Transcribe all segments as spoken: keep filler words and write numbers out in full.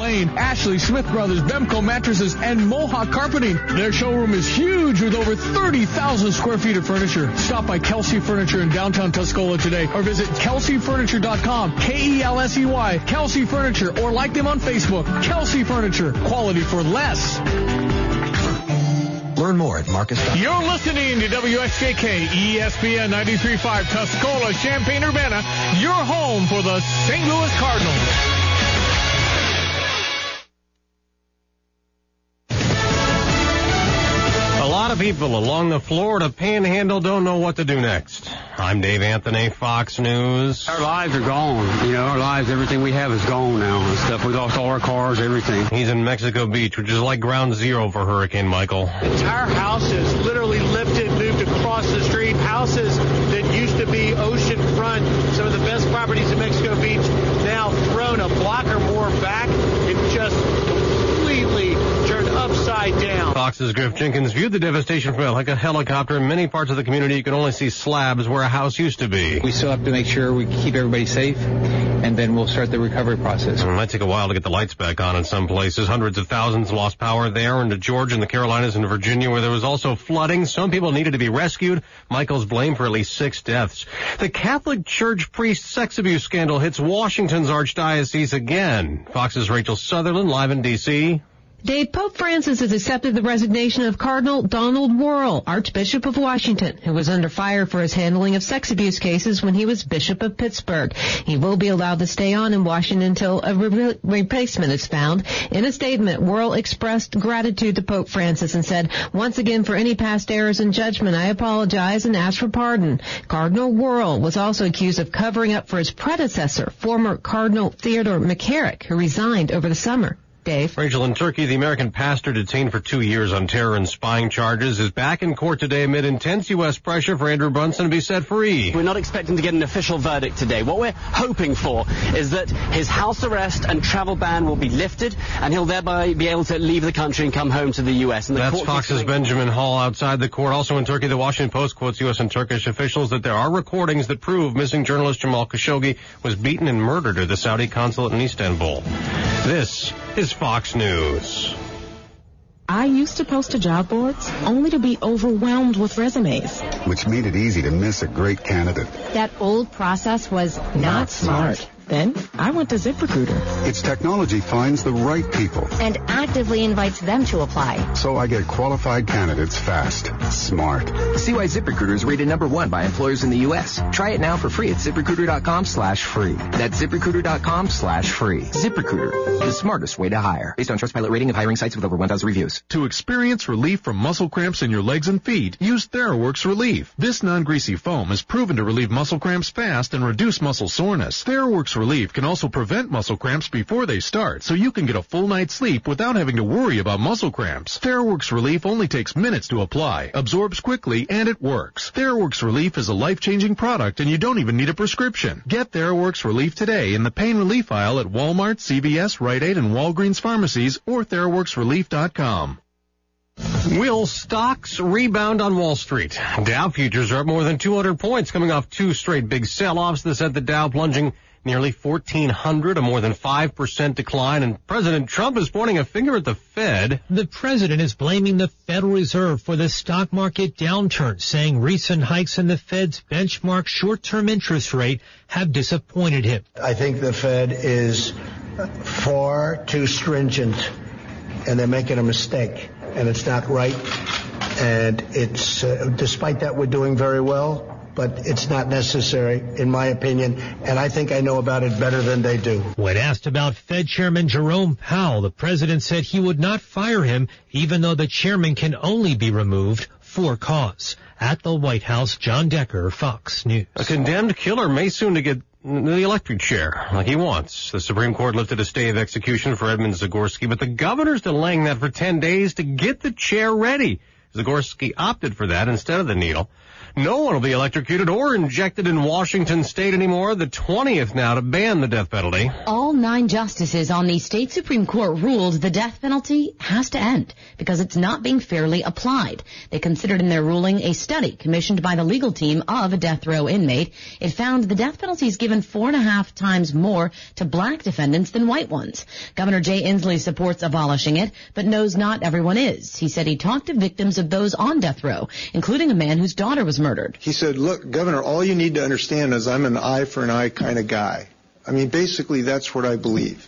Lane, Ashley Smith Brothers, Bemco Mattresses, and Mohawk Carpeting. Their showroom is huge with over thirty thousand square feet of furniture. Stop by Kelsey Furniture in downtown Tuscola today or visit kelsey furniture dot com, K E L S E Y, Kelsey Furniture, or like them on Facebook. Kelsey Furniture, quality for less. Learn more at Marcus. You're listening to W X J K, E S P N ninety-three point five, Tuscola, Champaign-Urbana, your home for the Saint Louis Cardinals. A lot of people along the Florida Panhandle don't know what to do next. I'm Dave Anthony, Fox News. Our lives are gone. You know, our lives, everything we have is gone now and stuff. We lost all our cars, everything. He's in Mexico Beach, which is like ground zero for Hurricane Michael. Entire houses literally lifted, moved across the street. Houses that used to be oceanfront, some of the best properties in Mexico Beach, now thrown a block or more back and just completely turned upside down. Fox's Griff Jenkins viewed the devastation from a helicopter. In many parts of the community, you can only see slabs where a house used to be. We still have to make sure we keep everybody safe, and then we'll start the recovery process. It might take a while to get the lights back on in some places. Hundreds of thousands lost power there, into Georgia and the Carolinas and Virginia, where there was also flooding. Some people needed to be rescued. Michael's blamed for at least six deaths. The Catholic Church priest sex abuse scandal hits Washington's archdiocese again. Fox's Rachel Sutherland, live in D C Dave, Pope Francis has accepted the resignation of Cardinal Donald Wuerl, Archbishop of Washington, who was under fire for his handling of sex abuse cases when he was Bishop of Pittsburgh. He will be allowed to stay on in Washington until a re- replacement is found. In a statement, Wuerl expressed gratitude to Pope Francis and said, "Once again, for any past errors in judgment, I apologize and ask for pardon." Cardinal Wuerl was also accused of covering up for his predecessor, former Cardinal Theodore McCarrick, who resigned over the summer. Dave. Rachel, in Turkey, the American pastor detained for two years on terror and spying charges is back in court today amid intense U S pressure for Andrew Brunson to be set free. We're not expecting to get an official verdict today. What we're hoping for is that his house arrest and travel ban will be lifted, and he'll thereby be able to leave the country and come home to the U S. And the That's court Fox's Benjamin Hall outside the court. Also in Turkey, the Washington Post quotes U S and Turkish officials that there are recordings that prove missing journalist Jamal Khashoggi was beaten and murdered at the Saudi consulate in Istanbul. This is Fox News. I used to post to job boards only to be overwhelmed with resumes. Which made it easy to miss a great candidate. That old process was not, not smart. smart. Then I went to ZipRecruiter. Its technology finds the right people and actively invites them to apply. So I get qualified candidates fast, smart. See why ZipRecruiter is rated number one by employers in the U S. Try it now for free at ZipRecruiter.com slash free. That's ZipRecruiter.com slash free. ZipRecruiter, the smartest way to hire. Based on Trustpilot rating of hiring sites with over one thousand reviews. To experience relief from muscle cramps in your legs and feet, use TheraWorks Relief. This non-greasy foam is proven to relieve muscle cramps fast and reduce muscle soreness. TheraWorks Relief can also prevent muscle cramps before they start, so you can get a full night's sleep without having to worry about muscle cramps. TheraWorks Relief only takes minutes to apply, absorbs quickly, and it works. TheraWorks Relief is a life-changing product, and you don't even need a prescription. Get TheraWorks Relief today in the pain relief aisle at Walmart, C V S, Rite Aid, and Walgreens pharmacies, or theraworks relief dot com. Will stocks rebound on Wall Street? Dow futures are up more than two hundred points, coming off two straight big sell-offs that sent the Dow plunging nearly fourteen hundred, a more than five percent decline, and President Trump is pointing a finger at the Fed. The president is blaming the Federal Reserve for the stock market downturn, saying recent hikes in the Fed's benchmark short-term interest rate have disappointed him. I think the Fed is far too stringent, and they're making a mistake, and it's not right. And it's, uh, despite that, we're doing very well. But it's not necessary, in my opinion, and I think I know about it better than they do. When asked about Fed Chairman Jerome Powell, the president said he would not fire him, even though the chairman can only be removed for cause. At the White House, John Decker, Fox News. A condemned killer may soon to get the electric chair like he wants. The Supreme Court lifted a stay of execution for Edmund Zagorski, but the governor's delaying that for ten days to get the chair ready. Zagorski opted for that instead of the needle. No one will be electrocuted or injected in Washington state anymore, the twentieth now to ban the death penalty. All nine justices on the state Supreme Court ruled the death penalty has to end because it's not being fairly applied. They considered in their ruling a study commissioned by the legal team of a death row inmate. It found the death penalty is given four and a half times more to black defendants than white ones. Governor Jay Inslee supports abolishing it, but knows not everyone is. He said he talked to victims of those on death row, including a man whose daughter was murdered. He said, look, Governor, all you need to understand is I'm an eye for an eye kind of guy. I mean, basically, that's what I believe.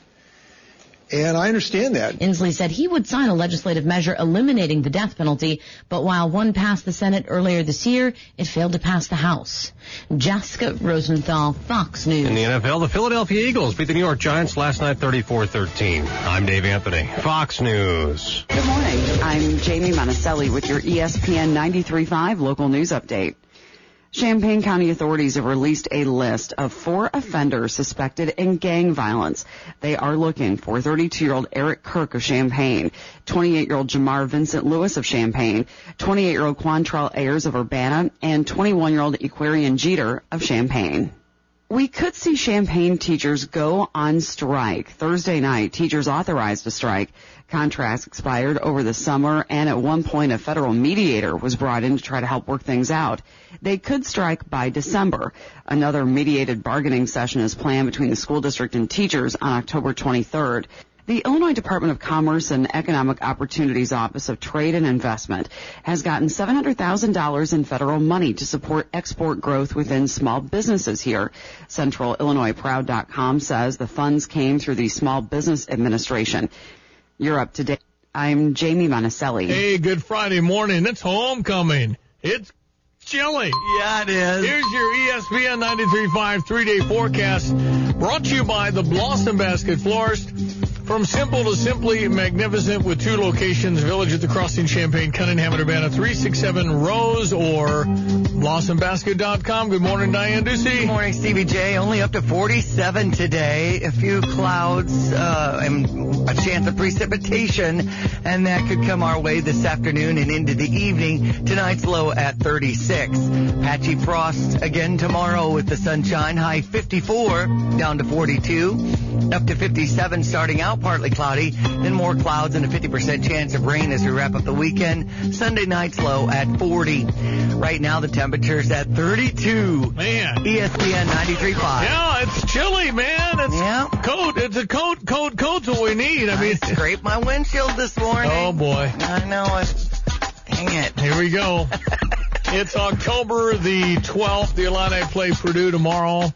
And I understand that. Inslee said he would sign a legislative measure eliminating the death penalty, but while one passed the Senate earlier this year, it failed to pass the House. Jessica Rosenthal, Fox News. In the N F L, the Philadelphia Eagles beat the New York Giants last night thirty-four thirteen. I'm Dave Anthony, Fox News. Good morning. I'm Jamie Monticelli with your E S P N ninety-three point five local news update. Champaign County authorities have released a list of four offenders suspected in gang violence. They are looking for thirty-two-year-old Eric Kirk of Champaign, twenty-eight-year-old Jamar Vincent Lewis of Champaign, twenty-eight-year-old Quantrell Ayers of Urbana, and twenty-one-year-old Aquarian Jeter of Champaign. We could see Champaign teachers go on strike. Thursday night, teachers authorized a strike. Contracts expired over the summer, and at one point a federal mediator was brought in to try to help work things out. They could strike by December. Another mediated bargaining session is planned between the school district and teachers on October twenty-third. The Illinois Department of Commerce and Economic Opportunities Office of Trade and Investment has gotten seven hundred thousand dollars in federal money to support export growth within small businesses here. Central Illinois Proud dot com says the funds came through the Small Business Administration. You're up to date. I'm Jamie Monticelli. Hey, good Friday morning. It's homecoming. It's chilly. Yeah, it is. Here's your E S P N ninety-three point five three-day forecast brought to you by the Blossom Basket Florist. From simple to simply magnificent with two locations, Village at the Crossing, Champaign, Cunningham, and Urbana, three six seven Rose or blossom basket dot com. Good morning, Diane Ducey. Good morning, Stevie J. Only up to forty-seven today. A few clouds uh, and a chance of precipitation, and that could come our way this afternoon and into the evening. Tonight's low at thirty-six. Patchy frost again tomorrow with the sunshine. High fifty-four, down to forty-two. Up to fifty-seven starting out, partly cloudy, then more clouds and a fifty percent chance of rain as we wrap up the weekend. Sunday night's low at forty. Right now the temperature's at thirty-two. Man. E S P N ninety-three point five. Yeah, it's chilly, man. It's yeah. coat. It's a coat, coat, coat's what we need. I mean, I scraped my windshield this morning. Oh, boy. I know it. Dang it. Here we go. It's October the twelfth. The Illini play Purdue tomorrow.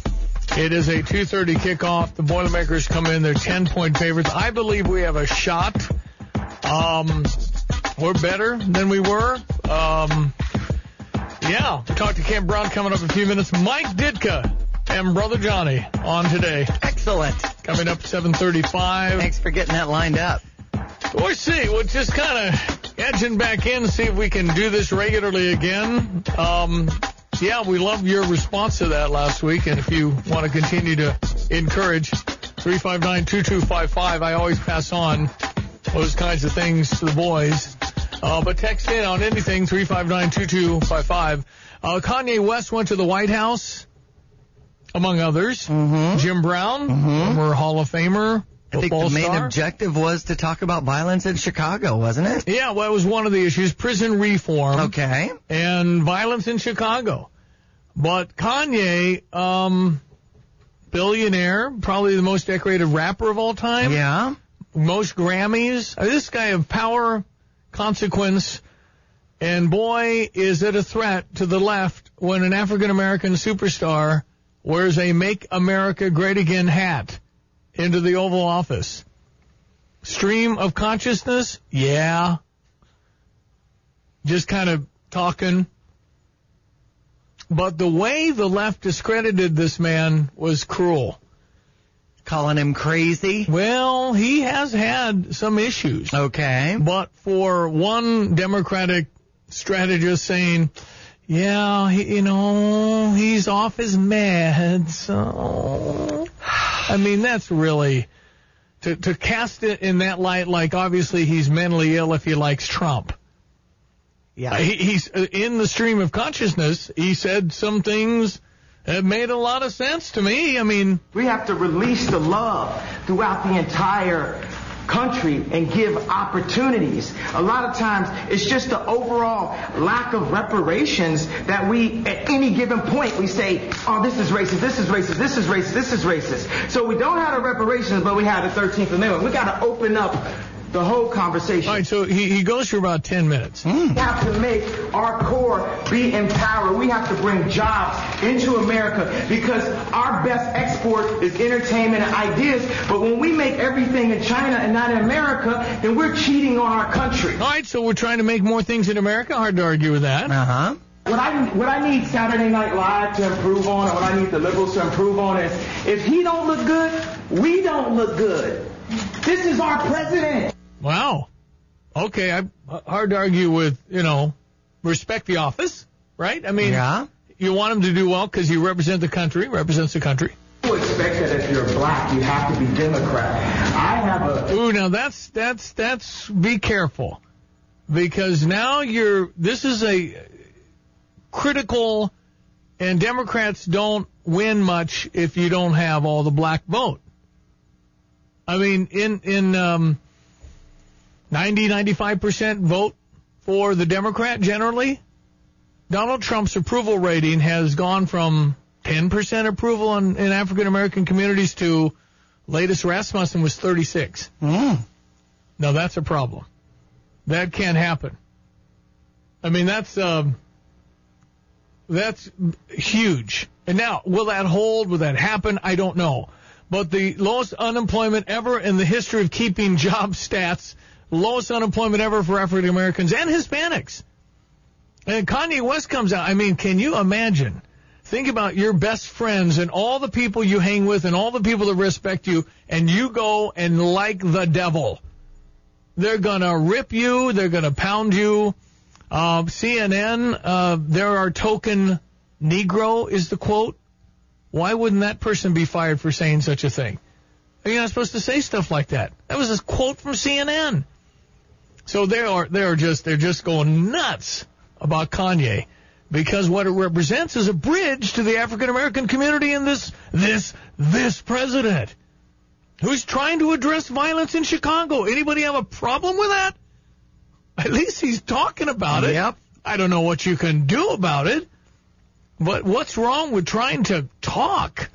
It is a two thirty kickoff. The Boilermakers come in. They're ten-point favorites. I believe we have a shot. Um, we're better than we were. Um, yeah, we'll talk to Cam Brown coming up in a few minutes. Mike Ditka and Brother Johnny on today. Excellent. Coming up at seven thirty-five. Thanks for getting that lined up. We'll see. We're just kind of edging back in, see if we can do this regularly again. Um... Yeah, we love your response to that last week, and if you want to continue to encourage, three five nine, two two five five, I always pass on those kinds of things to the boys. Uh, but text in on anything, three five nine, two two five five. Uh, Kanye West went to the White House, among others. Mm-hmm. Jim Brown, mm-hmm. former Hall of Famer. I think the main star. objective was to talk about violence in Chicago, wasn't it? Yeah, well, it was one of the issues, prison reform. Okay. And violence in Chicago. But Kanye, um, billionaire, probably the most decorated rapper of all time. Yeah. Most Grammys. This guy of power, consequence, and boy, is it a threat to the left when an African-American superstar wears a Make America Great Again hat into the Oval Office. Stream of consciousness? Yeah. Just kind of talking. But the way the left discredited this man was cruel. Calling him crazy? Well, he has had some issues. Okay. But for one Democratic strategist saying, yeah, he, you know, he's off his meds. So, I mean, that's really, to, to cast it in that light, like obviously he's mentally ill if he likes Trump. Yeah. Uh, he, he's uh, in the stream of consciousness. He said some things that made a lot of sense to me. I mean, we have to release the love throughout the entire country and give opportunities. A lot of times it's just the overall lack of reparations that we, at any given point, we say, oh, this is racist, this is racist, this is racist, this is racist. So we don't have the reparations, but we have the thirteenth Amendment. We got to open up the whole conversation. All right, so he, he goes for about ten minutes. Mm. We have to make our core be empowered. We have to bring jobs into America because our best export is entertainment and ideas. But when we make everything in China and not in America, then we're cheating on our country. All right, so we're trying to make more things in America. Hard to argue with that. Uh-huh. What I, what I need Saturday Night Live to improve on, and what I need the liberals to improve on is, if he don't look good, we don't look good. This is our president. Wow. Okay, I, hard to argue with, you know, respect the office, right? I mean, yeah. You want him to do well because you represent the country, represents the country. You expect that if you're black, you have to be Democrat. I have a... Ooh, now that's, that's, that's, be careful. Because now you're, this is a critical, and Democrats don't win much if you don't have all the black vote. I mean, in, in, um... ninety, ninety-five percent vote for the Democrat generally. Donald Trump's approval rating has gone from ten percent approval in, in African-American communities to latest Rasmussen was thirty-six. Mm. Now, that's a problem. That can't happen. I mean, that's uh, that's huge. And now, will that hold? Will that happen? I don't know. But the lowest unemployment ever in the history of keeping job stats, lowest unemployment ever for African Americans and Hispanics. And Kanye West comes out. I mean, can you imagine? Think about your best friends and all the people you hang with and all the people that respect you, and you go and like the devil. They're going to rip you. They're going to pound you. Uh, C N N, uh, there are token Negro is the quote. Why wouldn't that person be fired for saying such a thing? You're not supposed to say stuff like that. That was a quote from C N N. So they are they are just they're just going nuts about Kanye because what it represents is a bridge to the African American community and this this this president who's trying to address violence in Chicago. Anybody have a problem with that? At least he's talking about it. Yep. I don't know what you can do about it, but what's wrong with trying to talk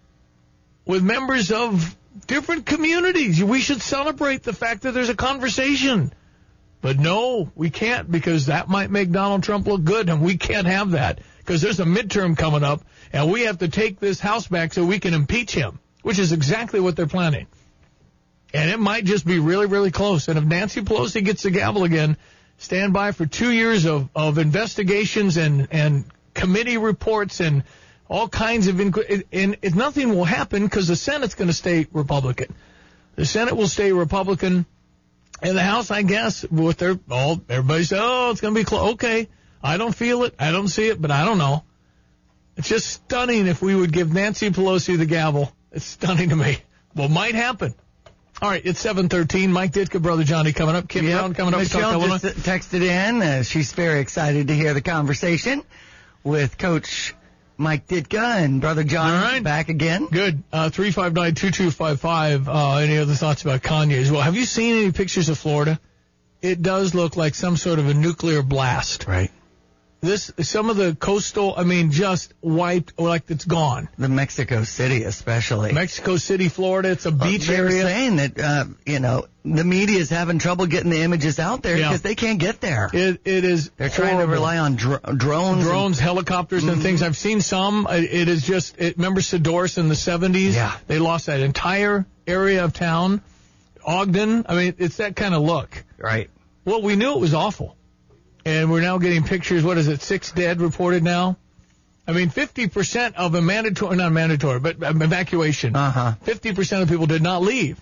with members of different communities? We should celebrate the fact that there's a conversation. But no, we can't because that might make Donald Trump look good, and we can't have that because there's a midterm coming up, and we have to take this House back so we can impeach him, which is exactly what they're planning. And it might just be really, really close. And if Nancy Pelosi gets the gavel again, stand by for two years of, of investigations and, and committee reports and all kinds of, inqu- and it, nothing will happen because the Senate's going to stay Republican. The Senate will stay Republican. And the House, I guess, with their all, everybody said, oh, it's going to be close. Okay, I don't feel it. I don't see it, but I don't know. It's just stunning if we would give Nancy Pelosi the gavel. It's stunning to me. Well, it might happen. All right, it's seven thirteen. Mike Ditka, Brother Johnny coming up. Kim yep. Brown coming up. Michelle just texted in. Uh, she's very excited to hear the conversation with Coach Mike Ditka and Brother John right. back again. Good. Uh, three five nine, two two five five. Uh, any other thoughts about Kanye as well? Have you seen any pictures of Florida? It does look like some sort of a nuclear blast. Right. This, some of the coastal, I mean, just wiped, or like it's gone. The Mexico City especially. Mexico City, Florida, it's a beach uh, they area. They're saying that, uh, you know, the media is having trouble getting the images out there because yeah. they can't get there. It It is They're horrible. trying to rely on dr- drones. Drones, and, helicopters, and mm-hmm. things. I've seen some. It is just, it, remember Sedoris in the seventies? Yeah. They lost that entire area of town. Ogden, I mean, it's that kind of look. Right. Well, we knew it was awful. And we're now getting pictures, what is it, six dead reported now? I mean, fifty percent of a mandatory, not mandatory, but evacuation. Uh-huh. fifty percent of people did not leave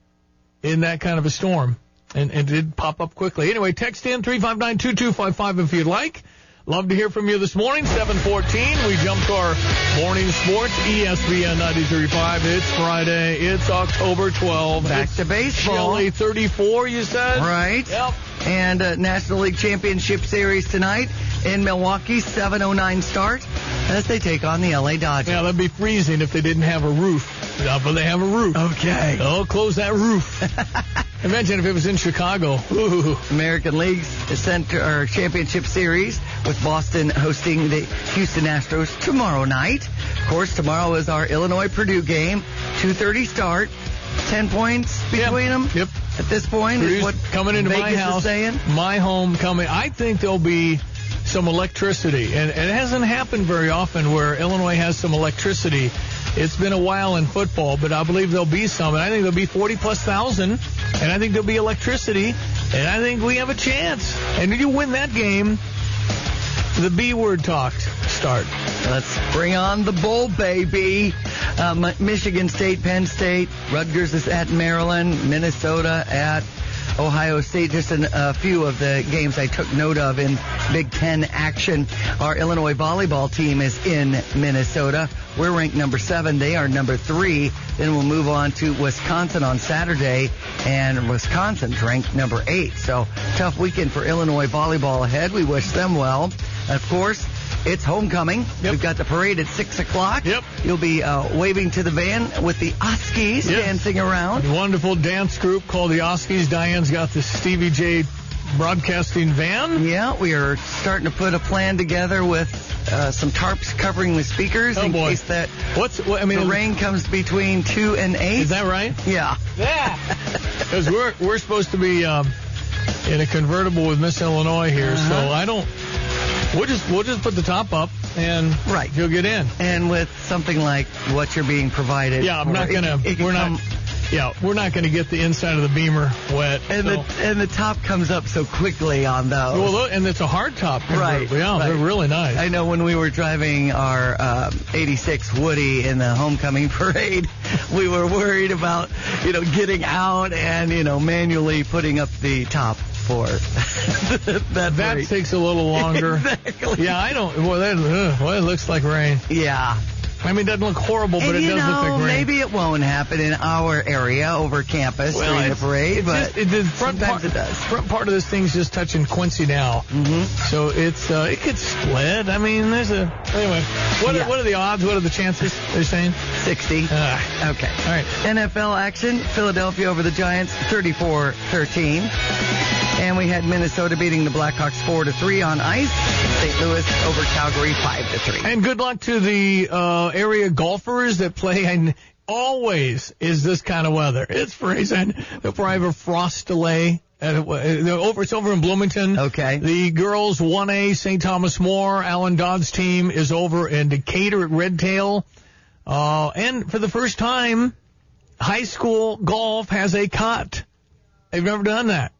in that kind of a storm. And, and it did pop up quickly. Anyway, text in three five nine, two two five five if you'd like. Love to hear from you this morning, seven fourteen. We jump to our morning sports, E S P N ninety-three point five. It's Friday. It's October twelfth. Back it's to baseball. Chilly, thirty-four, you said? Right. Yep. And uh, National League Championship Series tonight in Milwaukee, seven oh nine start as they take on the L A Dodgers. Yeah, that'd be freezing if they didn't have a roof. Yeah, but they have a roof. Okay. Oh, close that roof. Imagine if it was in Chicago. Ooh. American League's Center or Championship Series with Boston hosting the Houston Astros tomorrow night. Of course, tomorrow is our Illinois-Purdue game. two thirty start. Ten points between yep. them. Yep. At this point, Purdue's is what coming into Vegas my house, is saying. My home coming. I think there'll be some electricity, and, and it hasn't happened very often where Illinois has some electricity. It's been a while in football, but I believe there'll be some, and I think there'll be forty plus thousand, and I think there'll be electricity, and I think we have a chance. And if you win that game, the B word talks start. Let's bring on the bowl, baby. Uh, Michigan State, Penn State, Rutgers is at Maryland, Minnesota at Ohio State. Just an, a few of the games I took note of in Big Ten action. Our Illinois volleyball team is in Minnesota. We're ranked number seven. They are number three. Then we'll move on to Wisconsin on Saturday, and Wisconsin's ranked number eight. So tough weekend for Illinois volleyball ahead. We wish them well. Of course, it's homecoming. Yep. We've got the parade at six o'clock. Yep. You'll be uh, waving to the van with the Oskies yep. dancing around. A wonderful dance group called the Oskies. Diane's got the Stevie J broadcasting van. Yeah, we are starting to put a plan together with uh, some tarps covering the speakers oh in boy. case that What's, what, I mean, the rain comes between two and eight. Is that right? Yeah. Yeah. Because we're, we're supposed to be um, in a convertible with Miss Illinois here, uh-huh. so I don't... We'll just we'll just put the top up and right. you'll get in. And with something like what you're being provided. Yeah, I'm not gonna. It, it we're not. Come, yeah, we're not gonna get the inside of the Beamer wet. And so. the and the top comes up so quickly on those. Well, look, and it's a hard top. Right. Yeah, right. They're really nice. I know when we were driving our uh, eighty-six Woody in the homecoming parade, we were worried about you know getting out and you know manually putting up the top. For that that takes a little longer. Exactly. Yeah, I don't. Well, that uh, well, it looks like rain. Yeah. I mean, it doesn't look horrible, but and it you does know, look like rain. Maybe it won't happen in our area over campus well, during the parade, but just, it, the front sometimes part, it does. Front part of this thing's just touching Quincy now, mm-hmm. so it's uh, it could split. I mean, there's a anyway. What yeah. are, what are the odds? What are the chances? They're saying sixty. Uh, okay. All right. N F L action: Philadelphia over the Giants, thirty-four thirteen. And we had Minnesota beating the Blackhawks four to three on ice. Saint Louis over Calgary five to three. And good luck to the uh, area golfers that play. And always is this kind of weather. It's freezing. They'll probably have a frost delay. At, uh, over, it's over in Bloomington. Okay. The girls one A, Saint Thomas More, Alan Dodd's team is over in Decatur at Redtail. Uh, and for the first time, high school golf has a cut. They've never done that.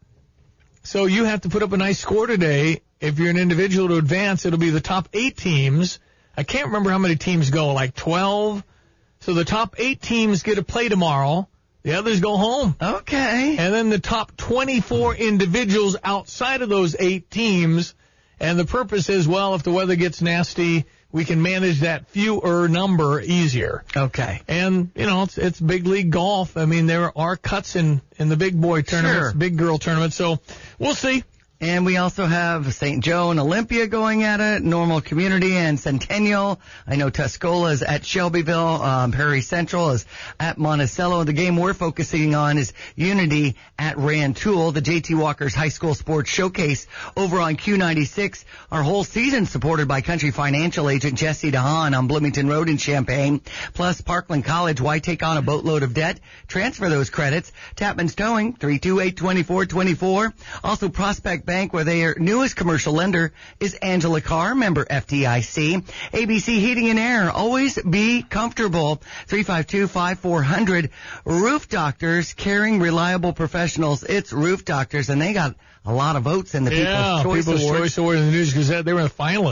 So you have to put up a nice score today. If you're an individual to advance, it'll be the top eight teams. I can't remember how many teams go, like twelve. So the top eight teams get to play tomorrow. The others go home. Okay. And then the top twenty-four individuals outside of those eight teams. And the purpose is, well, if the weather gets nasty, we can manage that fewer number easier. Okay. And, you know, it's it's big league golf. I mean, there are cuts in, in the big boy tournaments, sure. big girl tournaments. So we'll see. And we also have Saint Joe and Olympia going at it, Normal Community and Centennial. I know Tuscola is at Shelbyville. Um, Perry Central is at Monticello. The game we're focusing on is Unity at Rantoul, the J T Walker's High School Sports Showcase over on Q ninety-six. Our whole season supported by Country Financial agent Jesse DeHaan on Bloomington Road in Champaign. Plus Parkland College, why take on a boatload of debt? Transfer those credits. Tapman's Towing, three two eight, two four two four. Also Prospect Bank, where their newest commercial lender is Angela Carr, member F D I C. A B C Heating and Air, always be comfortable. three five two, five four zero zero. Roof Doctors, caring, reliable professionals. It's Roof Doctors, and they got a lot of votes in the yeah, People's Choice People's Awards. Choice Award in the News Gazette. They were a finalist.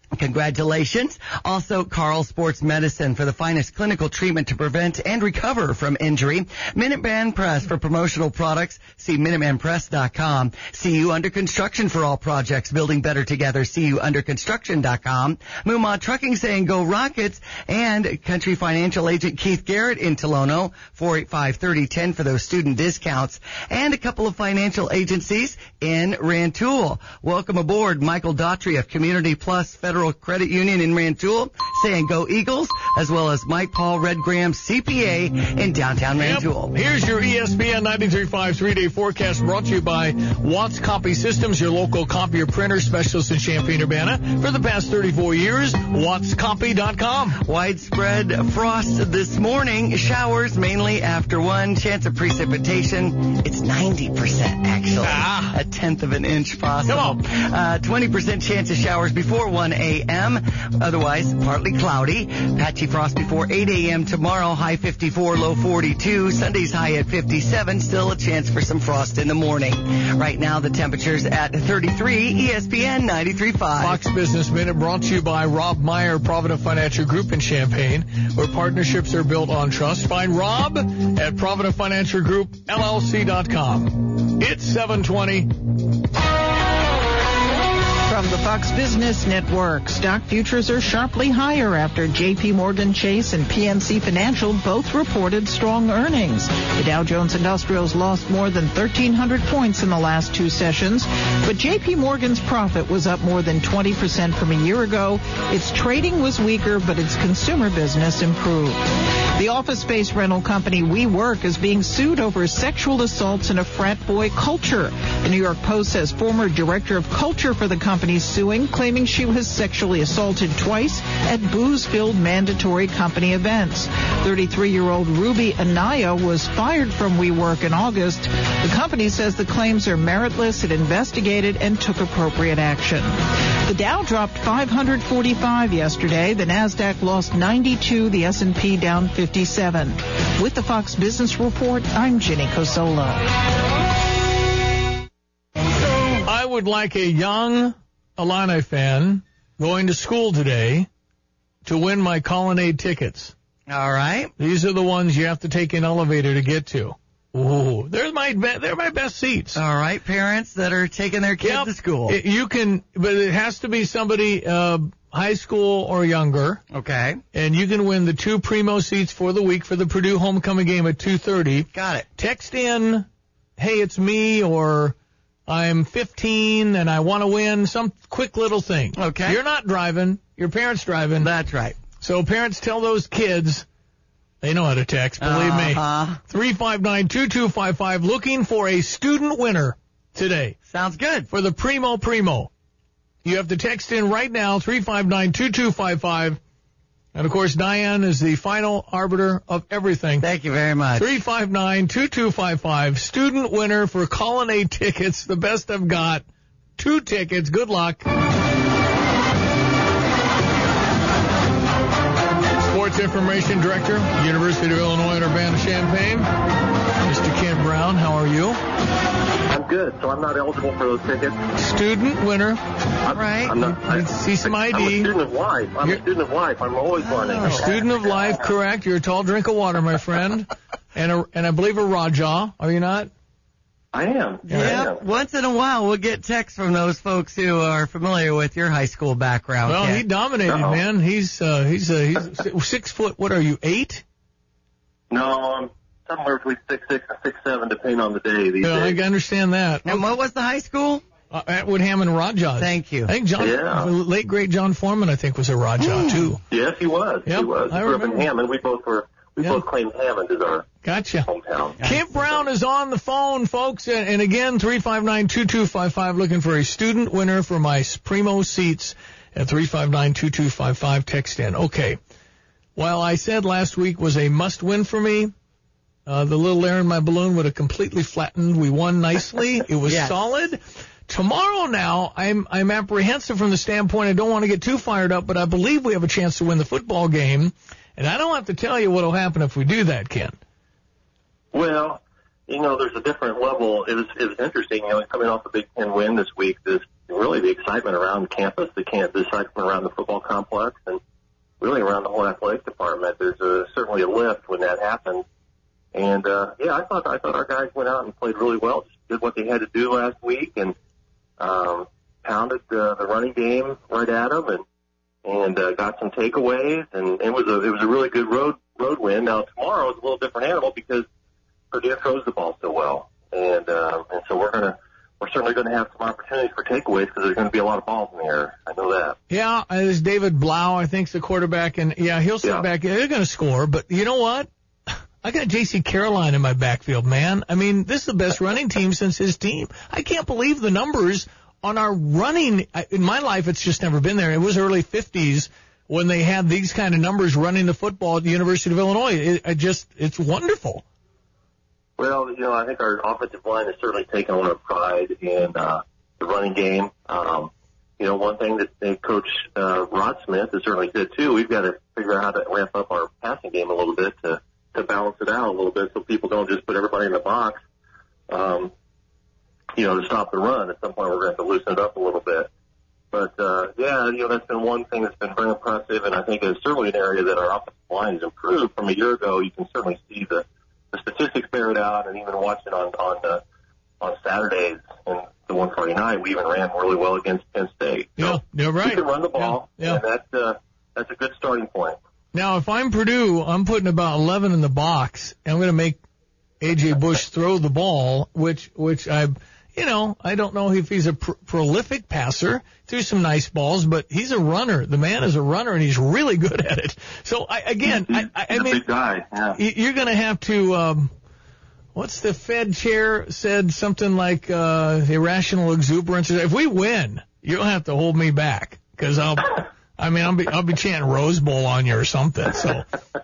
Congratulations. Also, Carl Sports Medicine for the finest clinical treatment to prevent and recover from injury. Minuteman Press for promotional products. See minuteman press dot com. C U Under Construction for all projects. Building better together. C U under construction dot com. Mumma Trucking saying go Rockets. And Country Financial Agent Keith Garrett in Tolono. four eight five, three oh one oh for those student discounts. And a couple of financial agencies in Rantoul. Welcome aboard Michael Daughtry of Community Plus Federal Credit Union in Rantoul, saying go Eagles, as well as Mike Paul Red Graham C P A in downtown Rantoul. Yep. Here's your E S P N ninety-three point five three-day forecast brought to you by Watts Copy Systems, your local copier printer specialist in Champaign-Urbana. For the past thirty-four years, watts copy dot com. Widespread frost this morning. Showers mainly after one. Chance of precipitation, it's ninety percent actually. Ah. A tenth of an inch possible. Come on. Uh, twenty percent chance of showers before one a.m. Otherwise, partly cloudy. Patchy frost before eight a.m. tomorrow. High fifty-four, low forty-two. Sunday's high at fifty-seven. Still a chance for some frost in the morning. Right now, the temperature's at thirty-three. E S P N ninety-three point five. Fox Business Minute brought to you by Rob Meyer, Provident Financial Group in Champaign, where partnerships are built on trust. Find Rob at Provident Financial Group, L L C dot com. It's seven twenty. From the Fox Business Network, stock futures are sharply higher after J P. Morgan Chase and P N C Financial both reported strong earnings. The Dow Jones Industrials lost more than thirteen hundred points in the last two sessions, but J P. Morgan's profit was up more than twenty percent from a year ago. Its trading was weaker, but its consumer business improved. The office space rental company WeWork is being sued over sexual assaults in a frat boy culture. The New York Post says former director of culture for the company suing, claiming she was sexually assaulted twice at booze-filled mandatory company events. thirty-three-year-old Ruby Anaya was fired from WeWork in August. The company says the claims are meritless. It investigated and took appropriate action. The Dow dropped five hundred forty-five yesterday. The Nasdaq lost ninety-two. The S and P down fifty-seven. With the Fox Business Report, I'm Ginny Cosolo. I would like a young Illini fan going to school today to win my Colonnade tickets. All right. These are the ones you have to take an elevator to get to. Ooh, they're my be- they're my best seats. All right, parents that are taking their kids yep. to school. It, you can, but it has to be somebody uh, high school or younger. Okay. And you can win the two primo seats for the week for the Purdue homecoming game at two thirty. Got it. Text in, hey, it's me, or I'm fifteen and I want to win, some quick little thing. Okay. You're not driving. Your parents driving. That's right. So parents, tell those kids, they know how to text, believe uh-huh. me. three five nine, two two five five, looking for a student winner today. Sounds good. For the Primo Primo. You have to text in right now, three five nine, two two five five. And, of course, Diane is the final arbiter of everything. Thank you very much. three five nine, two two five five, student winner for Colonnade tickets, the best I've got. Two tickets. Good luck. Sports Information Director, University of Illinois at Urbana-Champaign, Mister Kent Brown. How are you? I'm good, so I'm not eligible for those tickets. Student winner. I'm, right. I'm not. I, see some I D. I'm a student of life. I'm You're, a student of life. I'm always learning. A student of life, correct. You're a tall drink of water, my friend. and a, and I believe a Raja. Are you not? I am. Yeah. Once in a while, we'll get texts from those folks who are familiar with your high school background. Well, Ken. he dominated, Uh-oh. man. He's uh, he's uh, he's six foot. What are you? Eight? No, I'm somewhere between six six and six seven, depending on the day. These well, days. I understand that. And what was the high school? Uh, Atwood Hammond Rajas. Thank you. I think John, yeah. the late great John Foreman, I think, was a Raja mm. too. Yes, he was. Yep, he was. I He grew up remember. in Hammond. We both were. We yep. both claimed Hammond as our gotcha. hometown. Kent Brown is on the phone, folks, and, and again, three five nine, two two five five, looking for a student winner for my Primo seats at three five nine, two two five five. Text in. Okay. While I said last week was a must-win for me, uh, the little air in my balloon would have completely flattened. We won nicely. It was yes. solid. Tomorrow now, I'm I'm apprehensive from the standpoint I don't want to get too fired up, but I believe we have a chance to win the football game. And I don't have to tell you what will happen if we do that, Ken. Well, you know, there's a different level. It was it was interesting, you know, coming off a Big Ten win this week. This really the excitement around campus, the, camp, the excitement around the football complex, and really around the whole athletic department. There's a, certainly a lift when that happens. And, uh, yeah, I thought I thought our guys went out and played really well, just did what they had to do last week, and um, pounded uh, the running game right at them, and and uh, got some takeaways, and it was a it was a really good road road win. Now tomorrow is a little different animal because Purdue throws the ball so well, and uh, and so we're gonna we're certainly going to have some opportunities for takeaways because there's going to be a lot of balls in the air. I know that. Yeah, there's David Blau, I think, is the quarterback, and yeah, he'll sit yeah. back. They're going to score, but you know what? I got J C Caroline in my backfield, man. I mean, this is the best running team since his team. I can't believe the numbers on our running. In my life, it's just never been there. It was early fifties when they had these kind of numbers running the football at the University of Illinois. It, it just, it's wonderful. Well, you know, I think our offensive line has certainly taken a lot of pride in uh, the running game. Um, you know, one thing that they Coach uh, Rod Smith has certainly said, too, we've got to figure out how to ramp up our passing game a little bit to to balance it out a little bit so people don't just put everybody in the box, um, you know, to stop the run. At some point, we're going to have to loosen it up a little bit. But, uh, yeah, you know, that's been one thing that's been very impressive, and I think it's certainly an area that our offensive line has improved from a year ago. You can certainly see the, the statistics bear it out, and even watching on on uh, on Saturdays and the one Friday night, we even ran really well against Penn State. Yeah, so you're right. We can run the ball, yeah, yeah. and that's, uh, that's a good starting point. Now, if I'm Purdue, I'm putting about eleven in the box, and I'm going to make A J. Bush throw the ball, which which I, you know, I don't know if he's a pr- prolific passer, threw some nice balls, but he's a runner. The man is a runner, and he's really good at it. So, I, again, he's, I, I, he's I mean, a big guy. Yeah. You're going to have to, um, what's the Fed chair said, something like uh, irrational exuberance. If we win, you'll have to hold me back, because I'll... I mean, I'll be I'll be chanting Rose Bowl on you or something. So,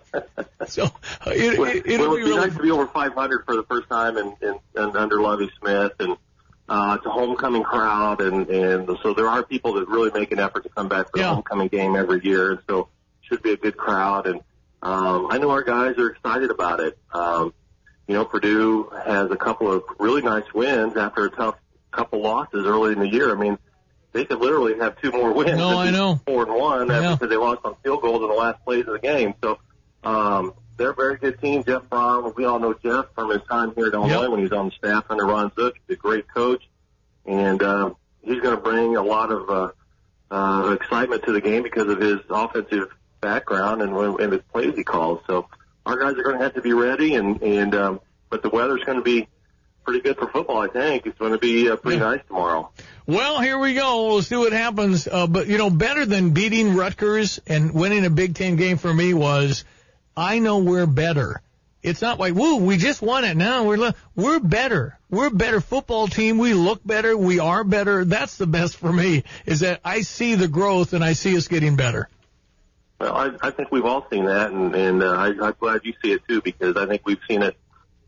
so it, well, it, it'll well, be it'd be really nice to be over five hundred for the first time in, in, in under Lovie Smith, and uh, it's a homecoming crowd, and and so there are people that really make an effort to come back for yeah. the homecoming game every year, and so it should be a good crowd, and um, I know our guys are excited about it. Um, you know, Purdue has a couple of really nice wins after a tough couple losses early in the year. I mean, they could literally have two more wins. No, I know. Four and one yeah. because they lost on field goals in the last plays of the game. So um, they're a very good team. Jeff Fromm, we all know Jeff from his time here at Illinois yep. when he was on the staff under Ron Zook. He's a great coach, and uh, he's going to bring a lot of uh, uh, excitement to the game because of his offensive background and, and the plays he calls. So our guys are going to have to be ready, and and um, but the weather's going to be pretty good for football, I think. It's going to be uh, pretty yeah. nice tomorrow. Well, here we go. We'll see what happens. Uh, but, you know, better than beating Rutgers and winning a Big Ten game for me was I know we're better. It's not like, woo, we just won it. Now we're we're better. We're a better football team. We look better. We are better. That's the best for me, is that I see the growth and I see us getting better. Well, I, I think we've all seen that, and, and uh, I, I'm glad you see it, too, because I think we've seen it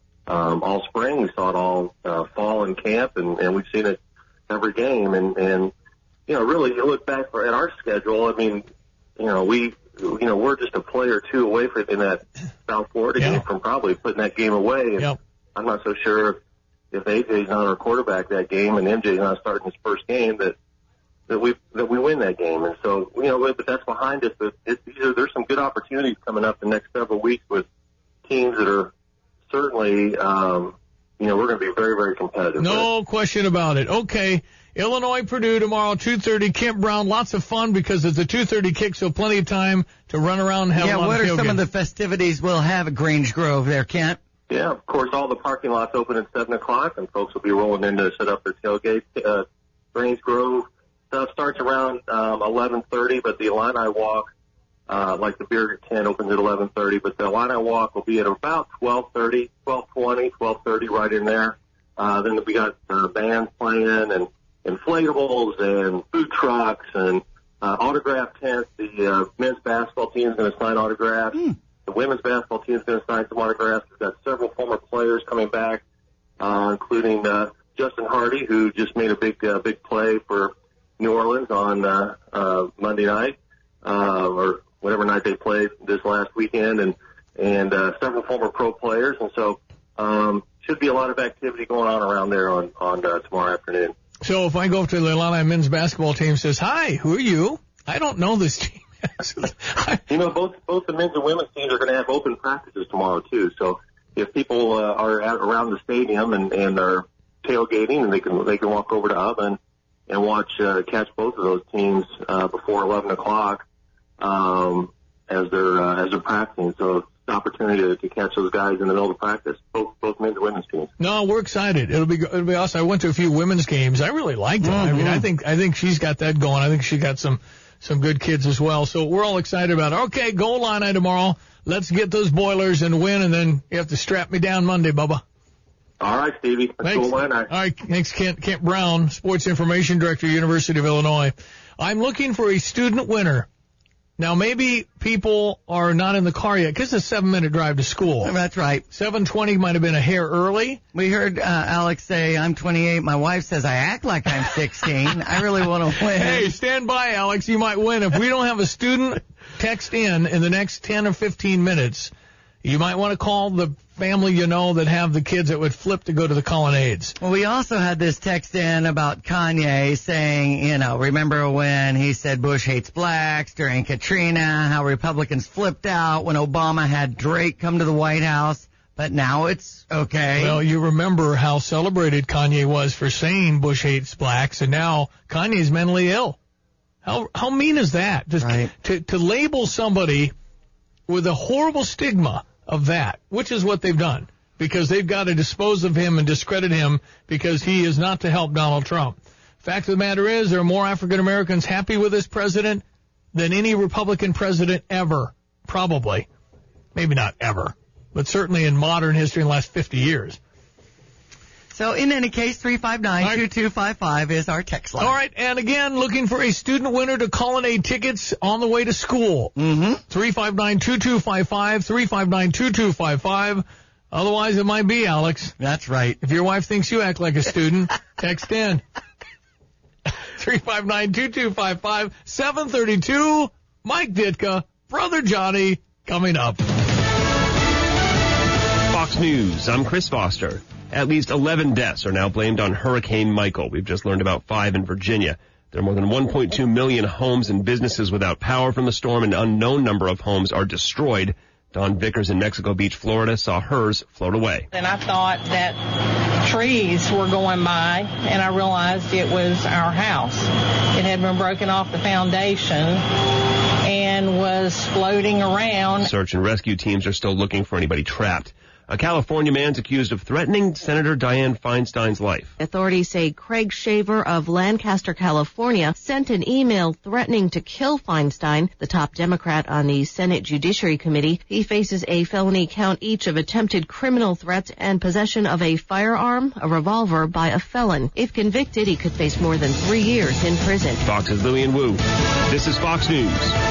um, all spring. We saw it all uh, fall in camp, and, and we've seen it every game, and, and, you know, really, you look back for, at our schedule, I mean, you know, we, you know, we're just a play or two away from, in that South Florida yeah. game from probably putting that game away, and yep. I'm not so sure if, if A J's not our quarterback that game and M J's not starting his first game, that, that we, that we win that game, and so, you know, but that's behind us, but it, these are, there's some good opportunities coming up the next several weeks with teams that are certainly, um, you know, we're going to be very, very competitive. No question about it. Okay. Illinois, Purdue tomorrow, two thirty. Kent Brown, lots of fun because it's a two thirty kick, so plenty of time to run around and have yeah, a lot what of are some game. of the festivities we'll have at Grange Grove there, Kent? Yeah, of course, all the parking lots open at seven o'clock, and folks will be rolling in to set up their tailgate. Uh, Grange Grove stuff starts around um, eleven thirty, but the Illini Walk, Uh, like the beer tent opens at eleven thirty, but the Illini Walk will be at about twelve thirty, twelve twenty, twelve thirty, right in there. Uh, then we got uh, bands playing and inflatables and food trucks and uh, autograph tents. The uh, men's basketball team is going to sign autographs. Mm. The women's basketball team is going to sign some autographs. We've got several former players coming back, uh, including uh, Justin Hardy, who just made a big, uh, big play for New Orleans on uh, uh, Monday night, uh, or whatever night they played this last weekend, and and uh, several former pro players, and so um, should be a lot of activity going on around there on on uh, tomorrow afternoon. So if I go up to the Illini men's basketball team and says, hi, who are you? I don't know this team. You know, both both the men's and women's teams are going to have open practices tomorrow, too. So if people uh, are at, around the stadium and, and are tailgating, and they can they can walk over to Ubben and watch uh, catch both of those teams uh, before eleven o'clock um, as they're uh, as they're practicing. So it's an opportunity to, to catch those guys in the middle of practice, both both men's and women's teams. No, we're excited. It'll be it'll be awesome. I went to a few women's games. I really liked it. Mm-hmm. I mean, I think I think she's got that going. I think she got some some good kids as well. So we're all excited about it. Okay, go Illini tomorrow. Let's get those Boilers and win, and then you have to strap me down Monday, Bubba. All right, Stevie. Let's Thanks. go Illini. All right, thanks, Kent. Kent Brown, Sports Information Director, University of Illinois. I'm looking for a student winner. Now, maybe people are not in the car yet because it's a seven-minute drive to school. That's right. seven twenty might have been a hair early. We heard uh, Alex say, I'm twenty-eight. My wife says I act like I'm sixteen. I really want to win. Hey, stand by, Alex. You might win. If we don't have a student text in in the next ten or fifteen minutes, you might want to call the family you know that have the kids that would flip to go to the colonnades. Well, we also had this text in about Kanye saying, you know, remember when he said Bush hates blacks during Katrina, how Republicans flipped out when Obama had Drake come to the White House, but now it's okay. Well, you remember how celebrated Kanye was for saying Bush hates blacks, and now Kanye's mentally ill. How how mean is that? Just right. to to label somebody with a horrible stigma of that, which is what they've done, because they've got to dispose of him and discredit him because he is not to help Donald Trump. Fact of the matter is, there are more African Americans happy with this president than any Republican president ever, probably. Maybe not ever, but certainly in modern history in the last fifty years. So in any case, three five nine, two two five five is our text line. All right, and again, looking for a student winner to colonnade tickets on the way to school. Mm-hmm. three five nine, two two five five, three five nine, two two five five. Otherwise, it might be Alex. That's right. If your wife thinks you act like a student, text in. three five nine, two two five five, seven thirty-two. Mike Ditka, Brother Johnny, coming up. Fox News, I'm Chris Foster. At least eleven deaths are now blamed on Hurricane Michael. We've just learned about five in Virginia. There are more than one point two million homes and businesses without power from the storm. An unknown number of homes are destroyed. Dawn Vickers in Mexico Beach, Florida, saw hers float away. And I thought that trees were going by, and I realized it was our house. It had been broken off the foundation and was floating around. Search and rescue teams are still looking for anybody trapped. A California man's accused of threatening Senator Dianne Feinstein's life. Authorities say Craig Shaver of Lancaster, California, sent an email threatening to kill Feinstein, the top Democrat on the Senate Judiciary Committee. He faces a felony count each of attempted criminal threats and possession of a firearm, a revolver, by a felon. If convicted, he could face more than three years in prison. Fox's Lillian Wu. This is Fox News.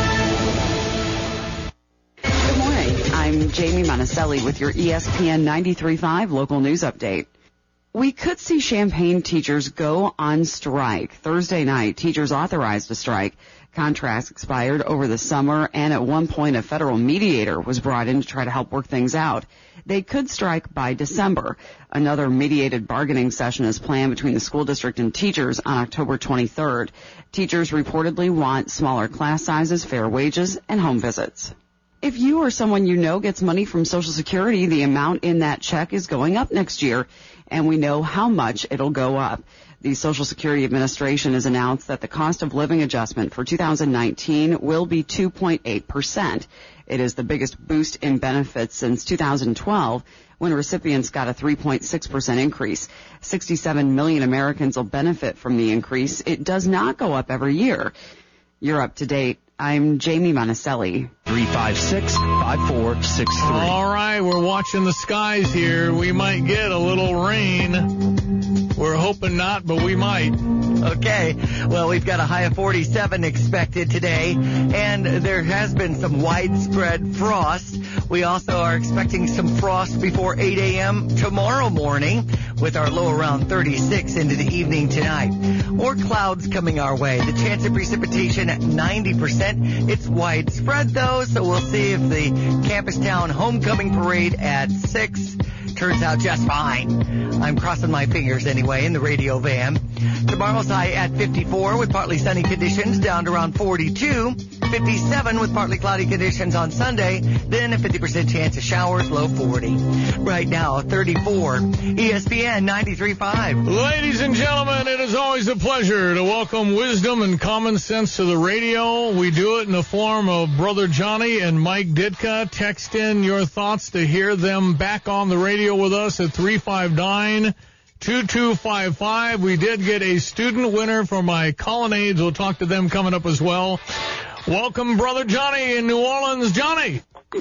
I'm Jamie Monticelli with your E S P N ninety-three point five local news update. We could see Champaign teachers go on strike. Thursday night, teachers authorized a strike. Contracts expired over the summer, and at one point a federal mediator was brought in to try to help work things out. They could strike by December. Another mediated bargaining session is planned between the school district and teachers on October twenty-third. Teachers reportedly want smaller class sizes, fair wages, and home visits. If you or someone you know gets money from Social Security, the amount in that check is going up next year, and we know how much it'll go up. The Social Security Administration has announced that the cost of living adjustment for two thousand nineteen will be two point eight percent. It is the biggest boost in benefits since two thousand twelve, when recipients got a three point six percent increase. sixty-seven million Americans will benefit from the increase. It does not go up every year. You're up to date. I'm Jamie Monticelli. three five six, five four six three. All right, we're watching the skies here. We might get a little rain. We're hoping not, but we might. Okay. Well, we've got a high of forty-seven expected today, and there has been some widespread frost. We also are expecting some frost before eight a.m. tomorrow morning, with our low around thirty-six into the evening tonight. More clouds coming our way. The chance of precipitation at ninety percent. It's widespread, though, so we'll see if the Campus Town Homecoming Parade at six turns out just fine. I'm crossing my fingers anyway in the radio van. Tomorrow's high at fifty-four with partly sunny conditions down to around forty-two. fifty-seven with partly cloudy conditions on Sunday. Then a fifty percent chance of showers, low forty. Right now, thirty-four. E S P N ninety-three point five. Ladies and gentlemen, it is always a pleasure to welcome wisdom and common sense to the radio. We do it in the form of Brother Johnny and Mike Ditka. Text in your thoughts to hear them back on the radio with us at three five nine, two two five five. We did get a student winner for my colonnades. We'll talk to them coming up as well. Welcome, Brother Johnny in New Orleans. Johnny. How's